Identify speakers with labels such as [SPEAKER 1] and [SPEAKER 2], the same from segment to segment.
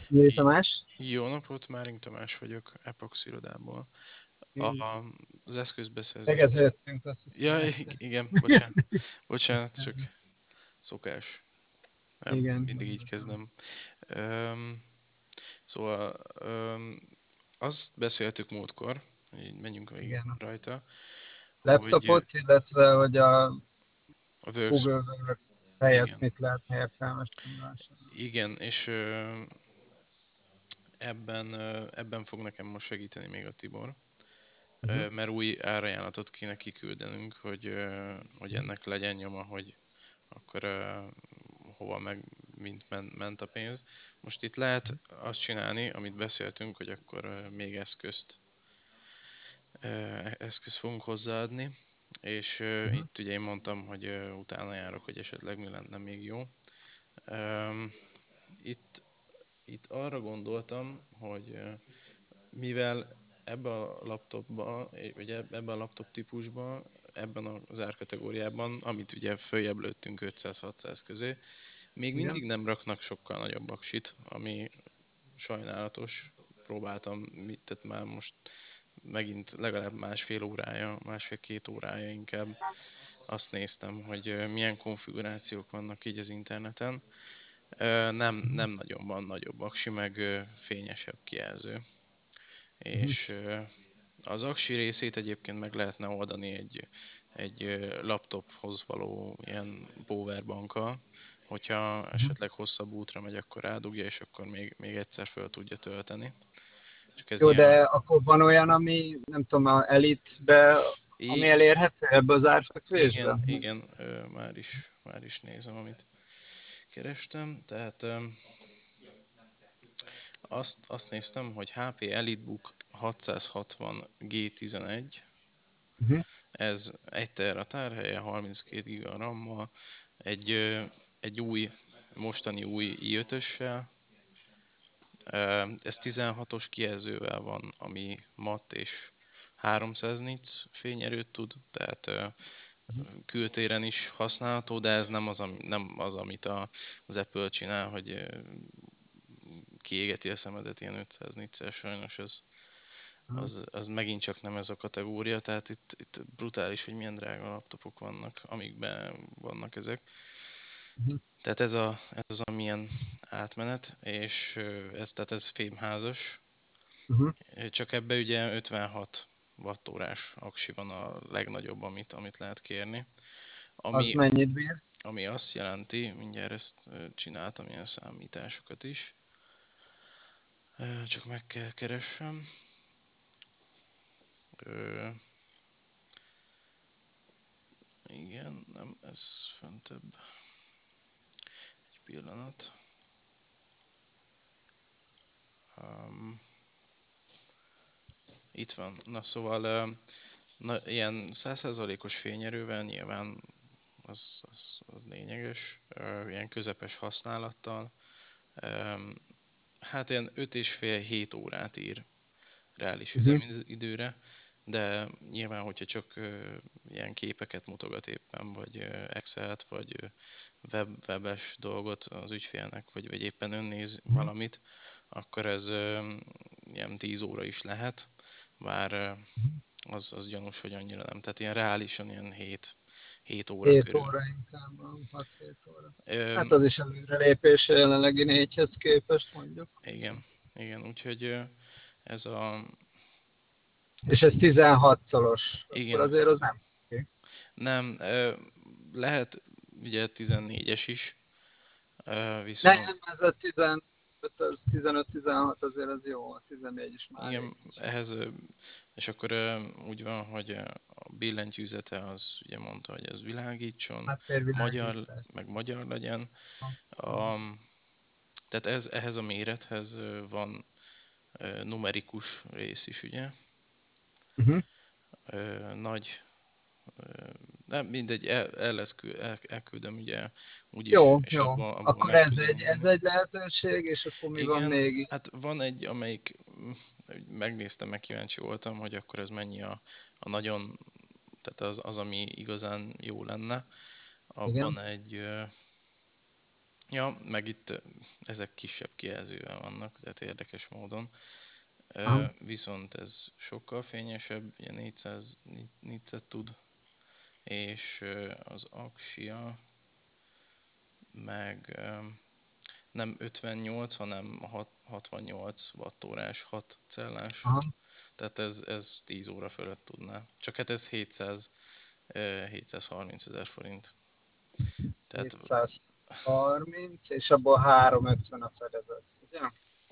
[SPEAKER 1] Nyíri
[SPEAKER 2] Í-
[SPEAKER 1] Tamás.
[SPEAKER 2] Jó napot, Máring Tamás vagyok, Epox irodából.
[SPEAKER 1] Igen.
[SPEAKER 2] Az eszközbeszerzés...
[SPEAKER 1] Tegeződtünk, azt hiszem
[SPEAKER 2] Ja,
[SPEAKER 1] egyszer.
[SPEAKER 2] igen, bocsánat. Bocsánat, csak szokás. Nem,
[SPEAKER 1] Igen,
[SPEAKER 2] mindig így
[SPEAKER 1] gondoltam.
[SPEAKER 2] kezdem. Öm, szóval azt beszéltük múltkor, így menjünk végig
[SPEAKER 1] Igen.
[SPEAKER 2] rajta, hogy
[SPEAKER 1] Laptopot, illetve hogy a
[SPEAKER 2] a Works,
[SPEAKER 1] Google Work helyett
[SPEAKER 2] igen,
[SPEAKER 1] mit lehetne értelmesen vásárolni.
[SPEAKER 2] igen, és ebben fog nekem most segíteni még a Tibor.
[SPEAKER 1] Uh-huh.
[SPEAKER 2] Mert új árajánlatot kéne kiküldenünk, hogy ennek legyen nyoma, hogy akkor hova meg mint ment a pénz. Most itt lehet azt csinálni, amit beszéltünk, hogy akkor még eszközt fogunk hozzáadni, és
[SPEAKER 1] Uh-huh.
[SPEAKER 2] itt ugye én mondtam, hogy utána járok, hogy esetleg mi lenne még jó. Um, itt, itt arra gondoltam, hogy mivel ebbe a laptopba, vagy ebben a laptop típusban, ebben az árkategóriában, amit ugye följebb lőttünk 500-600 közé, még
[SPEAKER 1] Igen.
[SPEAKER 2] mindig nem raknak sokkal nagyobb aksit, ami sajnálatos. Próbáltam, tehát már most megint legalább másfél órája, másfél-két órája inkább azt néztem, hogy milyen konfigurációk vannak így az interneten.
[SPEAKER 1] Uh-huh.
[SPEAKER 2] Nem nagyon van nagyobb aksi, meg fényesebb kijelző.
[SPEAKER 1] Uh-huh.
[SPEAKER 2] És az aksi részét egyébként meg lehetne oldani egy laptophoz való ilyen powerbankkal, hogyha
[SPEAKER 1] Uh-huh.
[SPEAKER 2] esetleg hosszabb útra megy, akkor rádugja, és akkor még egyszer föl tudja tölteni. Csak ez
[SPEAKER 1] Jó,
[SPEAKER 2] ilyen...
[SPEAKER 1] de akkor van olyan, ami nem tudom, a Elite-be, ami
[SPEAKER 2] I-
[SPEAKER 1] elérhető ebbe az árfekvésbe?
[SPEAKER 2] igen, már is nézem, amit kerestem. Tehát azt néztem, hogy HP EliteBook 660 G11,
[SPEAKER 1] Uh-huh.
[SPEAKER 2] ez 1 tera tárhelye, 32 giga RAM-mal, egy, egy mostani új i5-össel, ez 16-os kijelzővel van, ami matt és 300 nits fényerőt tud, tehát kültéren is használható, de ez nem az amit az Apple csinál, hogy kiégeti a szemedet ilyen 500 nitsel, sajnos az megint csak nem ez a kategória, tehát itt brutális, hogy milyen drága laptopok vannak, amikben vannak ezek.
[SPEAKER 1] Uh-huh.
[SPEAKER 2] Tehát ez az a milyen átmenet, és tehát ez fémházas,
[SPEAKER 1] Uh-huh.
[SPEAKER 2] csak ebbe ugye 56 wattórás aksi van a legnagyobb, amit lehet kérni.
[SPEAKER 1] Az
[SPEAKER 2] Ami,
[SPEAKER 1] mennyit bír?
[SPEAKER 2] ami azt jelenti, mindjárt ezt csináltam ilyen számításokat is, csak meg kell keressem. Ö, igen, nem, ez föntebb. Egy pillanat. Um, itt van. Na szóval ilyen 100%-os fényerővel nyilván az lényeges. Ilyen közepes használattal. Um, hát ilyen 5,5-7 órát ír reális
[SPEAKER 1] Uh-huh.
[SPEAKER 2] üzemidőre, de nyilván, hogyha csak ilyen képeket mutogat éppen, vagy Excel-t, vagy webes dolgot az ügyfélnek, vagy éppen önnéz
[SPEAKER 1] Uh-huh.
[SPEAKER 2] valamit, akkor ez ilyen 10 óra is lehet, bár az gyanús, hogy annyira nem. Tehát ilyen reálisan ilyen 7 óra
[SPEAKER 1] 7
[SPEAKER 2] körül.
[SPEAKER 1] óra inkább, 6-7 óra. Hát
[SPEAKER 2] Öm,
[SPEAKER 1] az is előrelépés a jelenlegi 4-hez képest mondjuk.
[SPEAKER 2] igen, igen, úgyhogy ez a...
[SPEAKER 1] És ez 16 szolos, akkor
[SPEAKER 2] Igen,
[SPEAKER 1] azért az nem oké.
[SPEAKER 2] nem, lehet ugye 14-es is, viszont
[SPEAKER 1] Nem, ez a 15, az 15-16 azért az jó, a 14 is már rég
[SPEAKER 2] igen,
[SPEAKER 1] nincs.
[SPEAKER 2] ehhez, és akkor úgy van, hogy a billentyűzete az ugye mondta, hogy ez világítson,
[SPEAKER 1] Háttérvilágítás.
[SPEAKER 2] magyar legyen. A, tehát ehhez a mérethez van numerikus rész is, ugye?
[SPEAKER 1] Uh-huh.
[SPEAKER 2] Nagy, nem mindegy, elküldöm ugye úgyis,
[SPEAKER 1] Jó,
[SPEAKER 2] és
[SPEAKER 1] jó.
[SPEAKER 2] abban
[SPEAKER 1] Akkor
[SPEAKER 2] meg tudom
[SPEAKER 1] ez
[SPEAKER 2] mondani.
[SPEAKER 1] egy lehetőség, és akkor mi van
[SPEAKER 2] Igen,
[SPEAKER 1] még?
[SPEAKER 2] hát van egy, amelyik megnéztem, meg kíváncsi voltam, hogy akkor ez mennyi a nagyon, tehát ami igazán jó lenne.
[SPEAKER 1] Igen?
[SPEAKER 2] Abban egy Ja, meg itt ezek kisebb kijelzővel vannak, tehát érdekes módon.
[SPEAKER 1] Aha,
[SPEAKER 2] Viszont ez sokkal fényesebb, ugye 400 nitszet tud, és az Axia meg nem 58, hanem 68 wattórás, 6 cellás.
[SPEAKER 1] aha.
[SPEAKER 2] Tehát ez 10 óra fölött tudná. Csak hát ez 730 ezer forint. Tehát
[SPEAKER 1] 730, és abból 350 a fedezet, ugye?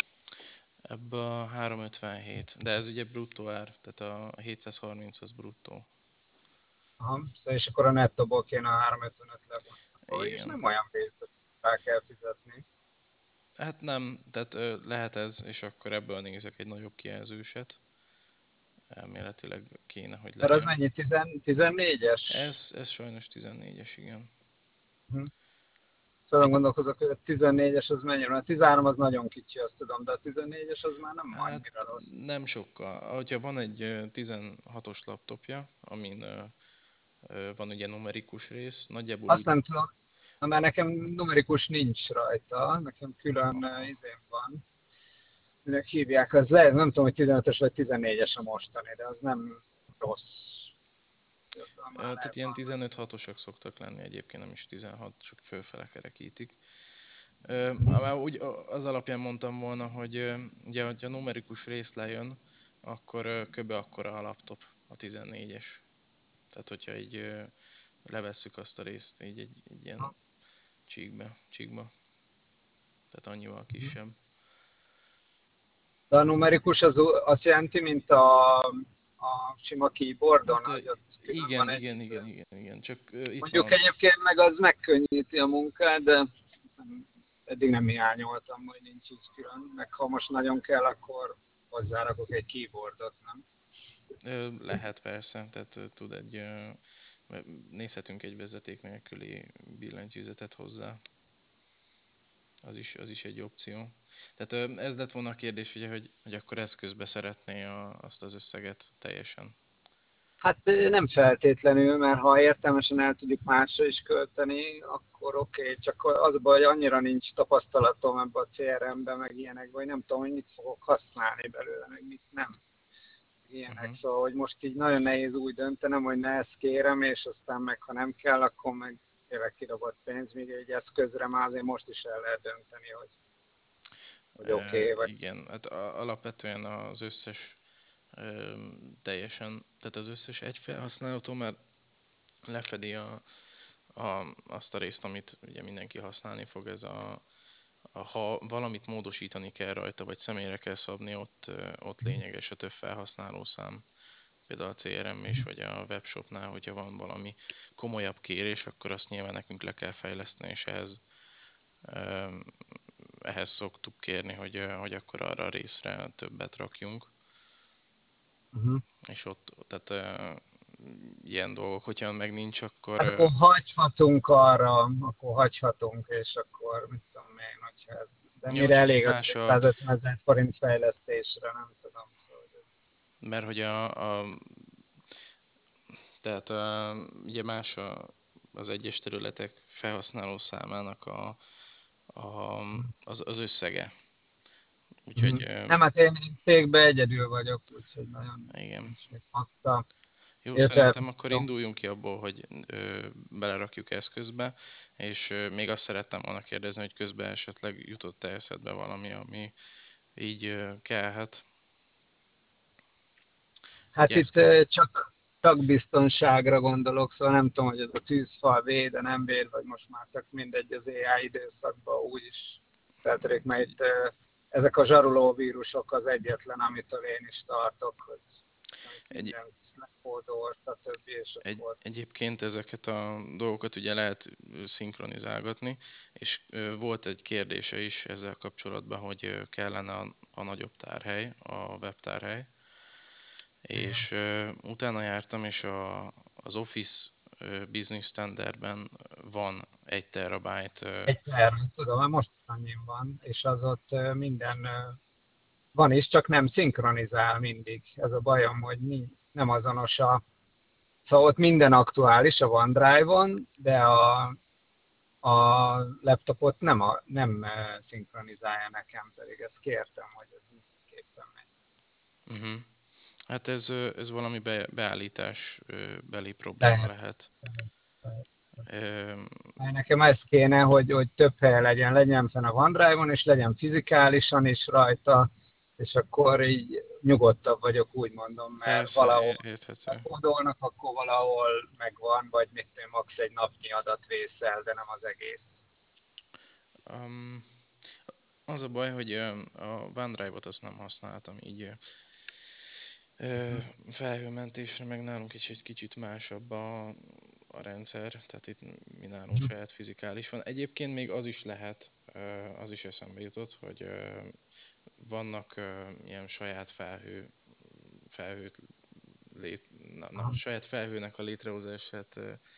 [SPEAKER 2] ebből a 357, de ez ugye bruttó ár, tehát a 730 az bruttó.
[SPEAKER 1] Aha, szóval és akkor a nettóból kéne a 355 levonni. Akkor is
[SPEAKER 2] Igen.
[SPEAKER 1] nem olyan vészes, rá kell fizetni.
[SPEAKER 2] Hát nem, tehát lehet ez, és akkor ebből nézek egy nagyobb kijelzőset. Elméletileg kéne, hogy
[SPEAKER 1] Mert az
[SPEAKER 2] legyen.
[SPEAKER 1] mennyi? 14-es?
[SPEAKER 2] Ez sajnos 14-es, igen.
[SPEAKER 1] Hm. Szóval gondolkozok, hogy a 14-es az mennyire, a 13 az nagyon kicsi, azt tudom, de a 14-es az már nem
[SPEAKER 2] Hát
[SPEAKER 1] annyira rossz.
[SPEAKER 2] nem sokkal. Hogyha van egy 16-os laptopja, amin van ugye numerikus rész, nagyjából
[SPEAKER 1] Azt
[SPEAKER 2] úgy...
[SPEAKER 1] nem tudom, na, mert nekem numerikus nincs rajta, nekem külön
[SPEAKER 2] Aha.
[SPEAKER 1] izém van. Minek hívják, az lehet, nem tudom, hogy 15-ös vagy 14-es a mostani, de az nem rossz. Azzal már
[SPEAKER 2] Tehát
[SPEAKER 1] lehet
[SPEAKER 2] ilyen
[SPEAKER 1] valamit.
[SPEAKER 2] 15-6-osak szoktak lenni egyébként, nem is 16, csak fölfele kerekítik.
[SPEAKER 1] Mhm.
[SPEAKER 2] Már úgy az alapján mondtam volna, hogy ugye, hogyha numerikus rész lejön, akkor kb. Akkora a laptop, a 14-es. Tehát, hogyha így levesszük azt a részt így egy ilyen csíkba, tehát annyival kisebb.
[SPEAKER 1] De a numerikus az azt jelenti, mint a sima keyboardon,
[SPEAKER 2] Hát
[SPEAKER 1] hogy ott külön van
[SPEAKER 2] igen,
[SPEAKER 1] egy
[SPEAKER 2] igen, igen, igen, igen. Csak itt
[SPEAKER 1] mondjuk
[SPEAKER 2] van,
[SPEAKER 1] egyébként meg az megkönnyíti a munkát, de eddig nem hiányoltam, hogy nincs így külön. Meg ha most nagyon kell, akkor hozzárakok egy keyboardot, nem?
[SPEAKER 2] lehet persze, tehát tud nézhetünk egy vezeték nélküli billentyűzetet hozzá. Az is egy opció. Tehát ez lett volna a kérdés, ugye, hogy akkor eszközbe szeretné azt az összeget teljesen.
[SPEAKER 1] Hát nem feltétlenül, mert ha értelmesen el tudjuk másra is költeni, akkor oké, csak az a baj, hogy annyira nincs tapasztalatom ebbe a CRM-be, meg ilyenekbe, hogy nem tudom, hogy mit fogok használni belőle, meg mit nem. Ilyenek,
[SPEAKER 2] Uh-huh.
[SPEAKER 1] szóval, hogy most így nagyon nehéz úgy döntenem, hogy ne ezt kérem, és aztán meg, ha nem kell, akkor meg tényleg kidobott pénz, míg egy eszközre már azért most is el lehet dönteni, hogy oké, vagy
[SPEAKER 2] Igen, hát alapvetően az összes teljesen, tehát az összes egyfelhasználható már lefedi azt a részt, amit ugye mindenki használni fog, ha valamit módosítani kell rajta, vagy személyre kell szabni, ott lényeges a több felhasználó szám. Például a CRM és vagy a webshopnál, hogyha van valami komolyabb kérés, akkor azt nyilván nekünk le kell fejleszteni, és ehhez szoktuk kérni, hogy akkor arra a részre többet rakjunk.
[SPEAKER 1] uh-huh.
[SPEAKER 2] És ott, tehát ilyen dolgok, hogyha meg nincs, akkor
[SPEAKER 1] Hát akkor hagyhatunk arra, akkor hagyhatunk, és akkor mit tudom én, hogyha ez, de
[SPEAKER 2] jó,
[SPEAKER 1] mire
[SPEAKER 2] csak
[SPEAKER 1] elég az
[SPEAKER 2] más
[SPEAKER 1] 250 ezer forint fejlesztésre, nem tudom. Szóval, hogy ez...
[SPEAKER 2] mert hogy tehát ugye más az egyes területek felhasználó számának az összege.
[SPEAKER 1] Mhm.
[SPEAKER 2] Úgyhogy
[SPEAKER 1] Nem, hát én cégben egyedül vagyok, úgyhogy nagyon
[SPEAKER 2] igen.
[SPEAKER 1] nincs még fakta.
[SPEAKER 2] Jó,
[SPEAKER 1] Illetve,
[SPEAKER 2] szerintem akkor
[SPEAKER 1] jó.
[SPEAKER 2] induljunk ki abból, hogy belerakjuk eszközbe, és még azt szerettem volna kérdezni, hogy közben esetleg jutott-e eszedbe valami, ami így kellhet egy
[SPEAKER 1] Hát itt
[SPEAKER 2] eszköz.
[SPEAKER 1] csak biztonságra gondolok, szóval nem tudom, hogy ez a tűzfal véd, de nem véd, vagy most már tök mindegy az AI időszakban úgyis feltörik, mert itt ezek a zsaruló vírusok az egyetlen, amitől én is tartok, hogy amit
[SPEAKER 2] Egy,
[SPEAKER 1] mindent lekódol, stb. És akkor
[SPEAKER 2] Egyébként ezeket a dolgokat ugye lehet szinkronizálgatni, és volt egy kérdése is ezzel kapcsolatban, hogy kellene a nagyobb tárhely, a webtárhely, és utána jártam, és az Office Business Standardben van 1 terabyte.
[SPEAKER 1] egy terv, tudom, mert most annyi van, és az ott minden van is, csak nem szinkronizál mindig. Ez a bajom, hogy nem azonos a... Szóval ott minden aktuális a OneDrive-on, de a laptopot nem szinkronizálja nekem, pedig ezt kértem, hogy ez mindenképpen megy.
[SPEAKER 2] Uh-huh. Hát ez valami beállítás beli probléma
[SPEAKER 1] Lehet.
[SPEAKER 2] lehet.
[SPEAKER 1] Lehet.
[SPEAKER 2] Ö,
[SPEAKER 1] Mert nekem ez kéne, hogy több helye legyen fenn a OneDrive-on, és legyen fizikálisan is rajta, és akkor így nyugodtabb vagyok, úgy mondom, mert
[SPEAKER 2] Persze,
[SPEAKER 1] valahol
[SPEAKER 2] érthető.
[SPEAKER 1] kódolnak, akkor valahol megvan, vagy mit tudom, max. Egy napnyi adat vészel, de nem az egész.
[SPEAKER 2] Um, az a baj, hogy a OneDrive-ot azt nem használtam, így felhőmentésre, meg nálunk is egy kicsit másabb a rendszer, tehát itt mi nálunk saját fizikális van. Egyébként még az is lehet, az is eszembe jutott, hogy vannak ilyen saját felhőt saját felhőnek a létrehozását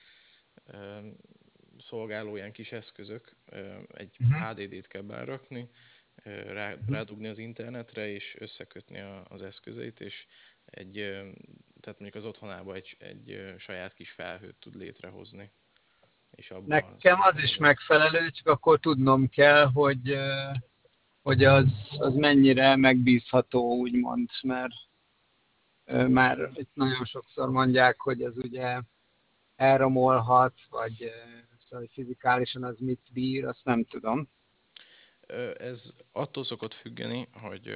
[SPEAKER 2] szolgáló ilyen kis eszközök, egy HDD-t kell belerakni, rádugni az internetre, és összekötni az eszközeit, és tehát mondjuk az otthonába egy saját kis felhőt tud létrehozni, és abban
[SPEAKER 1] Nekem az is
[SPEAKER 2] szinkronizál.
[SPEAKER 1] megfelelő, csak akkor tudnom kell, hogy az mennyire megbízható, úgymond, mert már itt nagyon sokszor mondják, hogy ez ugye elromolhat, vagy szóval fizikálisan az mit bír, azt nem tudom.
[SPEAKER 2] Ez attól szokott függeni, hogy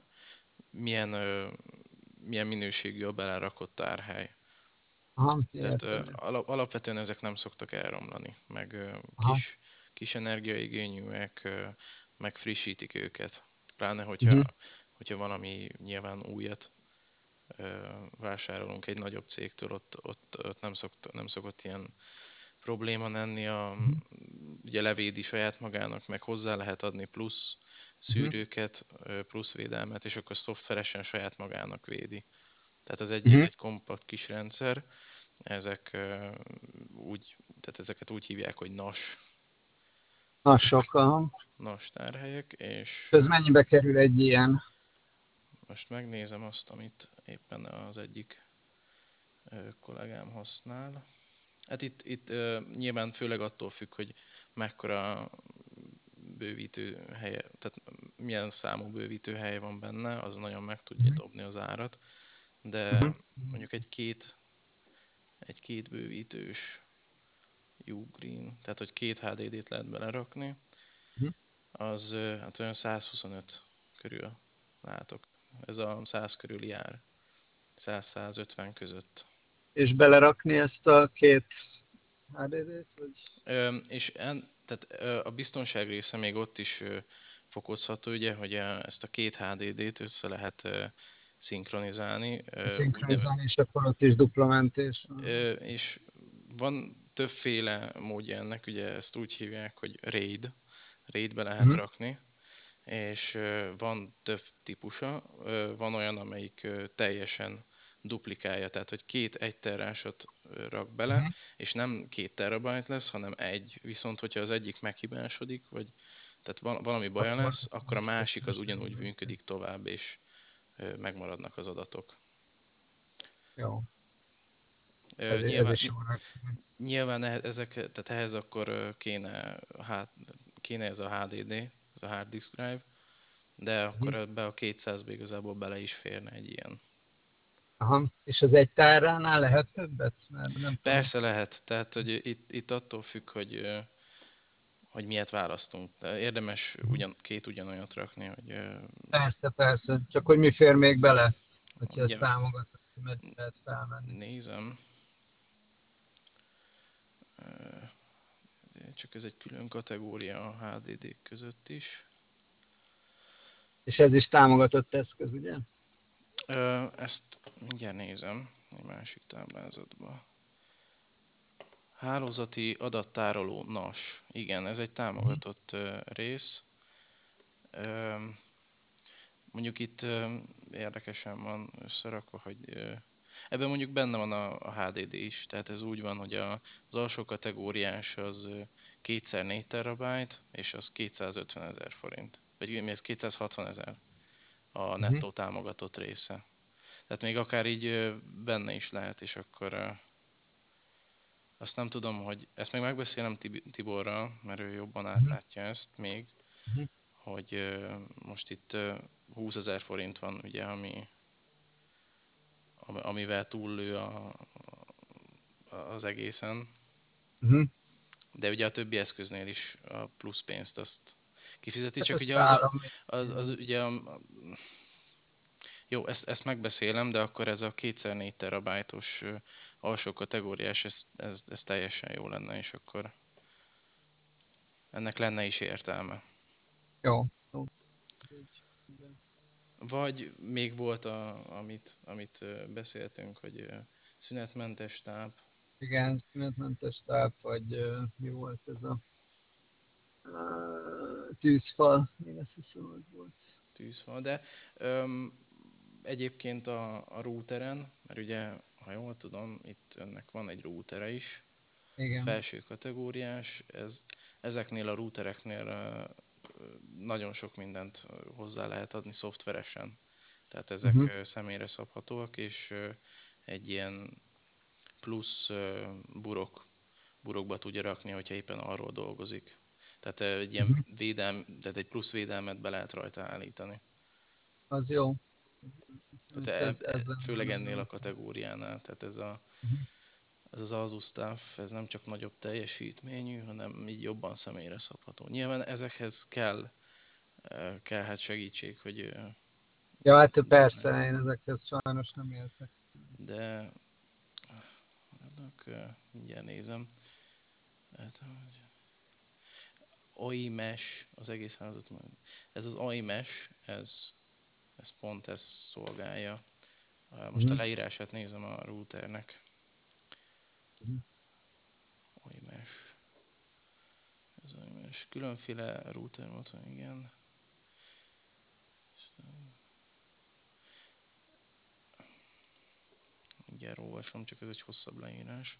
[SPEAKER 2] milyen minőségű a belerakott tárhely.
[SPEAKER 1] Aha,
[SPEAKER 2] Tehát
[SPEAKER 1] érted.
[SPEAKER 2] alapvetően ezek nem szoktak elromlani, meg
[SPEAKER 1] Aha.
[SPEAKER 2] kis energiaigényűek, meg frissítik őket. Pláne,
[SPEAKER 1] Uh-huh.
[SPEAKER 2] hogyha valami nyilván újat vásárolunk egy nagyobb cégtől, ott nem szokott ilyen probléma lenni, ugye levédi saját magának, meg hozzá lehet adni plusz
[SPEAKER 1] Uh-huh.
[SPEAKER 2] szűrőket, plusz védelmet, és akkor szoftveresen saját magának védi. Tehát ez
[SPEAKER 1] Uh-huh.
[SPEAKER 2] egy kompakt kis rendszer, ezek tehát ezeket úgy hívják, hogy
[SPEAKER 1] Na, sok, aha.
[SPEAKER 2] NAS tárhelyek, és
[SPEAKER 1] Ez mennyibe kerül egy ilyen?
[SPEAKER 2] most megnézem azt, amit éppen az egyik kollégám használ. Hát itt nyilván főleg attól függ, hogy mekkora bővítő helye, tehát milyen számú bővítő hely van benne, az nagyon meg tudja
[SPEAKER 1] Uh-huh.
[SPEAKER 2] dobni az árat, de
[SPEAKER 1] Uh-huh.
[SPEAKER 2] mondjuk egy két bővítős Ugreen, tehát hogy két HDD-t lehet belerakni,
[SPEAKER 1] Uh-huh.
[SPEAKER 2] az hát olyan 125 körül látok. Ez a 100 körül jár. 100-150 között.
[SPEAKER 1] És belerakni ezt a két HDD-t? Vagy?
[SPEAKER 2] Tehát a biztonság része még ott is fokozható, ugye, hogy ezt a két HDD-t össze lehet szinkronizálni.
[SPEAKER 1] Szinkronizálni, és akkor ott is dupla mentés.
[SPEAKER 2] És van többféle módja ennek, ugye ezt úgy hívják, hogy RAID. RAID-be lehet
[SPEAKER 1] Uh-huh.
[SPEAKER 2] rakni, és van több típusa. Van olyan, amelyik teljesen duplikálja, tehát hogy két 1 terásot rak bele,
[SPEAKER 1] Uh-huh.
[SPEAKER 2] és nem 2 terabyte lesz, hanem egy. Viszont, hogyha az egyik meghibásodik, vagy tehát valami baja
[SPEAKER 1] Akkor
[SPEAKER 2] lesz, akkor a másik az ugyanúgy működik tovább, és megmaradnak az adatok.
[SPEAKER 1] jó, ez
[SPEAKER 2] Nyilván,
[SPEAKER 1] is jó.
[SPEAKER 2] tehát ehhez akkor kéne ez a HDD, ez a hard disk drive, de akkor
[SPEAKER 1] Uh-huh.
[SPEAKER 2] ebbe a 200-be igazából bele is férne egy ilyen.
[SPEAKER 1] Aha. És az egy táránál lehet többet? Mert nem tudom.
[SPEAKER 2] Persze lehet, tehát hogy itt attól függ, hogy milyet választunk. De érdemes
[SPEAKER 1] Uh-huh.
[SPEAKER 2] két ugyanolyat rakni, hogy
[SPEAKER 1] Persze, persze. Csak hogy mi fér még bele, hogyha ezt
[SPEAKER 2] ugye
[SPEAKER 1] támogat, hogy meddig lehet felmenni.
[SPEAKER 2] nézem, csak ez egy külön kategória a HDD között is.
[SPEAKER 1] És ez is támogatott eszköz, ugye?
[SPEAKER 2] Ezt mindjárt nézem egy másik táblázatban. Hálózati adattároló NAS. Igen, ez egy támogatott rész. Mondjuk itt érdekesen van összerakva, hogy ebben mondjuk benne van a HDD is, tehát ez úgy van, hogy az alsó kategóriás az 2x4 terabyte, és az 250 000 forint. Vagy mi ez 260 000 a
[SPEAKER 1] Uh-huh.
[SPEAKER 2] nettó támogatott része. Tehát még akár így benne is lehet, és akkor Azt nem tudom, hogy ezt még megbeszélem Tiborral, mert ő jobban
[SPEAKER 1] Uh-huh.
[SPEAKER 2] átlátja ezt még,
[SPEAKER 1] Uh-huh.
[SPEAKER 2] hogy most itt 20 000 forint van, ugye, amivel túllő az egészen.
[SPEAKER 1] Uh-huh.
[SPEAKER 2] De ugye a többi eszköznél is a plusz pénzt azt kifizeti,
[SPEAKER 1] Hát
[SPEAKER 2] csak
[SPEAKER 1] ezt
[SPEAKER 2] ugye
[SPEAKER 1] állami.
[SPEAKER 2] az ugye jó, ezt megbeszélem, de akkor ez a 2x4 terabájtos alsó kategóriás, ez teljesen jó lenne, és akkor ennek lenne is értelme.
[SPEAKER 1] Jó. Jó. Igen.
[SPEAKER 2] Vagy még volt, amit beszéltünk, hogy szünetmentes táp,
[SPEAKER 1] Igen, szünetmentes táp, vagy mi volt ez a tűzfal, én azt hiszem, az volt.
[SPEAKER 2] tűzfal, de öm, egyébként a routeren, mert ugye, ha jól tudom, itt ennek van egy routere is,
[SPEAKER 1] Igen.
[SPEAKER 2] felső kategóriás, ezeknél a routereknél nagyon sok mindent hozzá lehet adni szoftveresen. Tehát ezek
[SPEAKER 1] Uh-huh.
[SPEAKER 2] személyre szabhatóak, és egy ilyen plusz burokba tudja rakni, hogyha éppen arról dolgozik. Tehát egy ilyen
[SPEAKER 1] Uh-huh.
[SPEAKER 2] tehát egy plusz védelmet be lehet rajta állítani.
[SPEAKER 1] Az jó.
[SPEAKER 2] Tehát
[SPEAKER 1] Ez lenne
[SPEAKER 2] főleg ennél
[SPEAKER 1] nagyon.
[SPEAKER 2] a kategóriánál, tehát
[SPEAKER 1] Uh-huh.
[SPEAKER 2] ez az Asus Staff, ez nem csak nagyobb teljesítményű, hanem így jobban személyre szabható. Nyilván ezekhez kell hát segítség, hogy
[SPEAKER 1] Ja, hát persze, én ezekhez sajnos nem értek.
[SPEAKER 2] de annak mindjárt nézem. Hát, AI Mesh, az egész házat majd. Ez az AI Mesh, ez pont ezt szolgálja. Most a
[SPEAKER 1] Uh-huh.
[SPEAKER 2] leírását nézem a routernek.
[SPEAKER 1] Uh-huh.
[SPEAKER 2] AI Mesh. Ez AI Mesh. Különféle router volt, igen. Mindjárt olvasom, csak ez egy hosszabb leírás.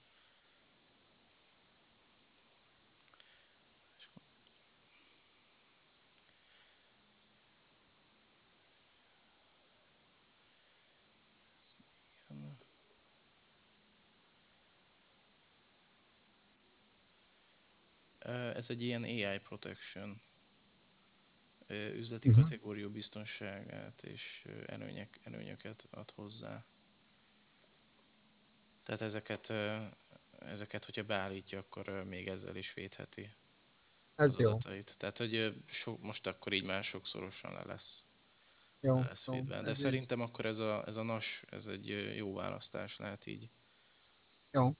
[SPEAKER 2] Ez egy ilyen AI protection, üzleti
[SPEAKER 1] Uh-huh.
[SPEAKER 2] kategóriú biztonságát és előnyöket ad hozzá. Tehát ezeket, hogyha beállítja, akkor még ezzel is védheti az
[SPEAKER 1] Ez jó.
[SPEAKER 2] adatait. Tehát, hogy most akkor így már sokszorosan le
[SPEAKER 1] Jó,
[SPEAKER 2] lesz
[SPEAKER 1] jó.
[SPEAKER 2] védve. De
[SPEAKER 1] Ez így.
[SPEAKER 2] szerintem akkor ez a NAS, ez egy jó választás lehet így.
[SPEAKER 1] Jó.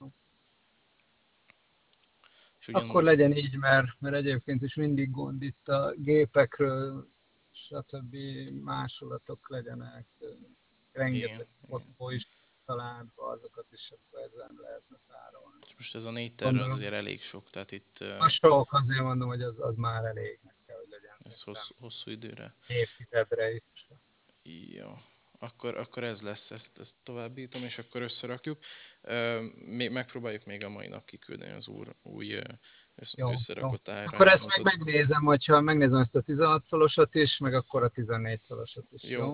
[SPEAKER 2] És
[SPEAKER 1] Akkor
[SPEAKER 2] ugyanúgy,
[SPEAKER 1] legyen így, mert egyébként is mindig gond itt a gépekről, stb. Másolatok legyenek,
[SPEAKER 2] igen,
[SPEAKER 1] rengeteg
[SPEAKER 2] igen.
[SPEAKER 1] fotó is talált, azokat is akkor ezzel lehetne tárolni.
[SPEAKER 2] És most ez a 4 terra az
[SPEAKER 1] Gondolom,
[SPEAKER 2] azért elég sok, tehát itt
[SPEAKER 1] a sok azért mondom, hogy az már elégnek kell, hogy legyen
[SPEAKER 2] ez
[SPEAKER 1] szerintem
[SPEAKER 2] hosszú időre.
[SPEAKER 1] évtizedre is.
[SPEAKER 2] Jó. Akkor ez lesz, ezt továbbítom, és akkor összerakjuk. Megpróbáljuk még a mai nap kiküldeni az új
[SPEAKER 1] Jó, jó.
[SPEAKER 2] összerakott
[SPEAKER 1] Akkor ezt meg
[SPEAKER 2] áirányoltat.
[SPEAKER 1] megnézem, hogyha megnézem ezt a 16 szolosat is, meg akkor a 14 szolosat is,
[SPEAKER 2] Jó,
[SPEAKER 1] jó?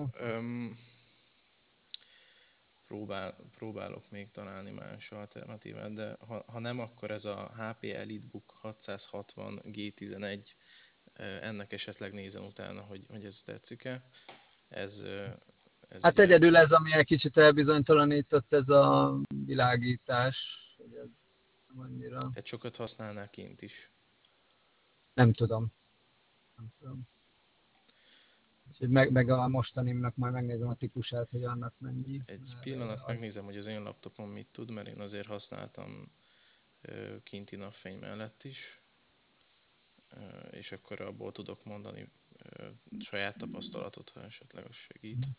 [SPEAKER 2] próbálok még találni más alternatívát, de ha nem, akkor ez a HP EliteBook 660 G11, ennek esetleg nézem utána, hogy ez tetszik-e. Ez, ez
[SPEAKER 1] Hát
[SPEAKER 2] ugye,
[SPEAKER 1] egyedül ez, ami egy kicsit elbizonytalanított, ez a világítás, hogy ez nem annyira,
[SPEAKER 2] egy sokat használnál kint is.
[SPEAKER 1] nem tudom, nem tudom. Úgyhogy meg a mostanimnak majd megnézem a típusát, hogy annak mennyi.
[SPEAKER 2] Egy
[SPEAKER 1] Mert
[SPEAKER 2] pillanat
[SPEAKER 1] az,
[SPEAKER 2] megnézem, hogy az én laptopom mit tud, mert én azért használtam kinti napfény mellett is, és akkor abból tudok mondani saját tapasztalatot, ha esetleg az segít.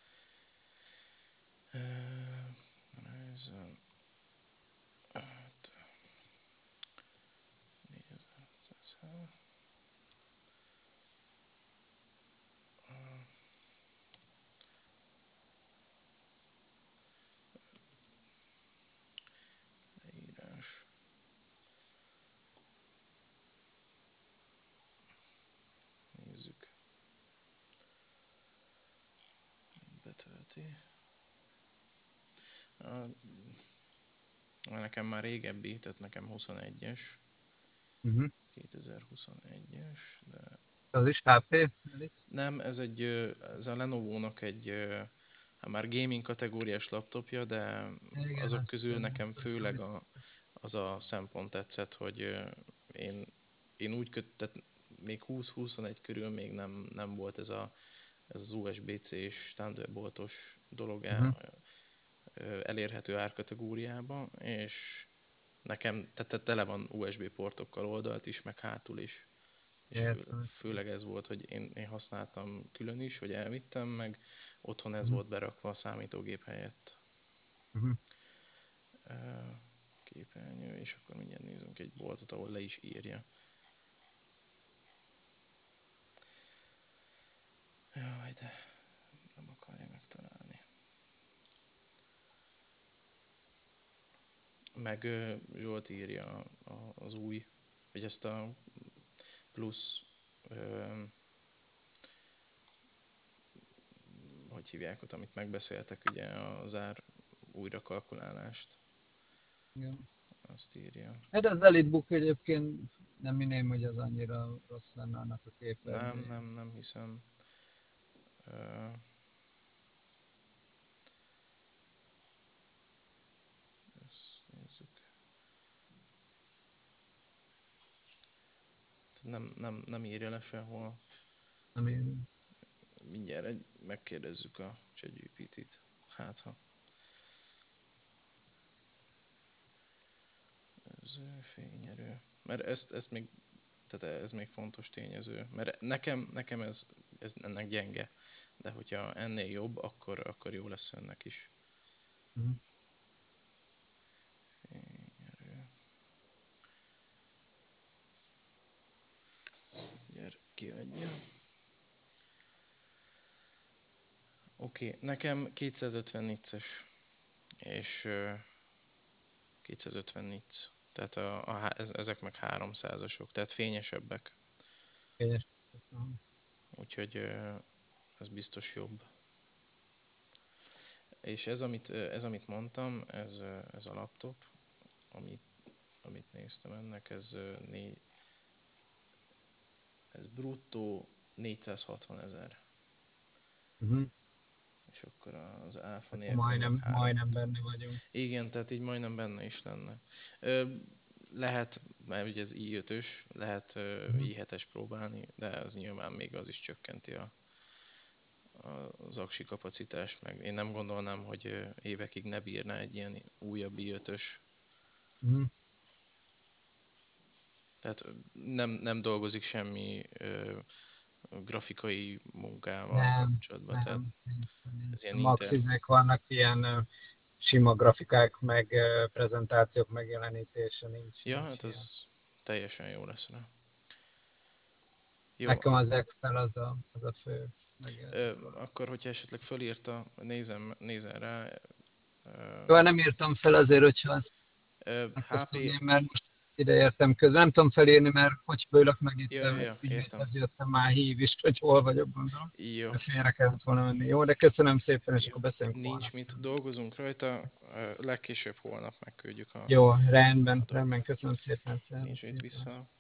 [SPEAKER 2] Ryzen 5 4600. Leírás. Nézzük. Betölti. Nekem már régebbi, tehát nekem 21-es,
[SPEAKER 1] Uh-huh.
[SPEAKER 2] 2021-es, de
[SPEAKER 1] Az is HP? Elite?
[SPEAKER 2] nem, ez a Lenovo-nak egy hát már gaming kategóriás laptopja, de
[SPEAKER 1] Igen,
[SPEAKER 2] azok
[SPEAKER 1] ezt
[SPEAKER 2] közül
[SPEAKER 1] tudom,
[SPEAKER 2] nekem
[SPEAKER 1] ezt tudom,
[SPEAKER 2] főleg
[SPEAKER 1] mit.
[SPEAKER 2] az a szempont tetszett, hogy én, én úgy tehát még 20-21 körül még nem volt ez az USB-C-s Thunderbolt-os dolog
[SPEAKER 1] Uh-huh.
[SPEAKER 2] elérhető árkategóriában, és nekem tehát tele van USB portokkal oldalt is, meg hátul is. És
[SPEAKER 1] Értem ezt.
[SPEAKER 2] főleg ez volt, hogy én használtam külön is, hogy elvittem, meg otthon ez
[SPEAKER 1] Uh-huh.
[SPEAKER 2] volt berakva a számítógép helyett.
[SPEAKER 1] Uh-huh.
[SPEAKER 2] Ö, Képernyő, és akkor mindjárt nézzünk egy boltot, ahol le is írja. Jaj, de nem akarja megtalálni. Meg Zsolt írja az új, vagy ezt a plusz, ö, hogy hívják ott, amit megbeszéltek, ugye az ár újrakalkulálást,
[SPEAKER 1] Igen.
[SPEAKER 2] azt írja.
[SPEAKER 1] Hát az EliteBook egyébként nem hinném, hogy az annyira rossz lenne annak a
[SPEAKER 2] Nem,
[SPEAKER 1] képernyője.
[SPEAKER 2] nem hiszem. Ö, Ezt nézzük. Nem írja le sehol.
[SPEAKER 1] Nem én.
[SPEAKER 2] Mindjárt megkérdezzük a ChatGPT-t. Hát ha ez fényerő. Mert ezt még, tehát ez még fontos tényező. Mert nekem ez ennek gyenge. De hogyha ennél jobb, akkor jó lesz ennek is.
[SPEAKER 1] Uh-huh.
[SPEAKER 2] Fényerő. Mindjárt kiadja. Oké, nekem 250 nits-es. És 250 nits. Tehát ezek meg 300-asok, tehát fényesebbek.
[SPEAKER 1] Kényes.
[SPEAKER 2] Úgyhogy ez biztos jobb. És ez amit mondtam, ez a laptop, amit, amit néztem ennek, ez bruttó 460 000.
[SPEAKER 1] Uh-huh.
[SPEAKER 2] És akkor az áfa
[SPEAKER 1] Akkor
[SPEAKER 2] nélkül meg
[SPEAKER 1] majdnem benne vagyunk.
[SPEAKER 2] Igen, tehát így majdnem benne is lenne. Ö, Lehet, mert ugye ez i5-ös, lehet
[SPEAKER 1] Uh-huh.
[SPEAKER 2] i7-es próbálni, de az nyilván még az is csökkenti az aksi kapacitást, meg én nem gondolnám, hogy évekig ne bírná egy ilyen újabb i5-ös.
[SPEAKER 1] Uh-huh.
[SPEAKER 2] Tehát nem dolgozik semmi grafikai munkával
[SPEAKER 1] Nem,
[SPEAKER 2] kapcsolatban, tehát
[SPEAKER 1] nem, nincs.
[SPEAKER 2] ez ilyen
[SPEAKER 1] Max
[SPEAKER 2] Intel.
[SPEAKER 1] izék vannak ilyen sima grafikák, meg prezentációk megjelenítése,
[SPEAKER 2] Ja,
[SPEAKER 1] nincs
[SPEAKER 2] hát
[SPEAKER 1] ilyen.
[SPEAKER 2] az teljesen jó lesz rá. Jó,
[SPEAKER 1] Nekem az Excel az a fő megjelenítő.
[SPEAKER 2] akkor hogyha esetleg fölírta, nézem rá.
[SPEAKER 1] Jó, hát nem írtam fel azért, hogyha azt
[SPEAKER 2] HP,
[SPEAKER 1] megköszönném, mert most ide értem közben. Nem tudom felírni, mert hogy fölök meg itt
[SPEAKER 2] ja, értem.
[SPEAKER 1] ügyvédhez jöttem, már hív is, hogy hol vagyok, gondolom.
[SPEAKER 2] Jó,
[SPEAKER 1] Mert félre kellett volna menni. Jó, de köszönöm szépen, és
[SPEAKER 2] jó.
[SPEAKER 1] akkor beszélünk holnap.
[SPEAKER 2] Nincs mit, dolgozunk rajta, legkésőbb holnap megküldjük a
[SPEAKER 1] Jó, rendben,
[SPEAKER 2] dolgokat.
[SPEAKER 1] köszönöm szépen.
[SPEAKER 2] Nincs
[SPEAKER 1] Szervusz,
[SPEAKER 2] mit
[SPEAKER 1] szépen.
[SPEAKER 2] vissza.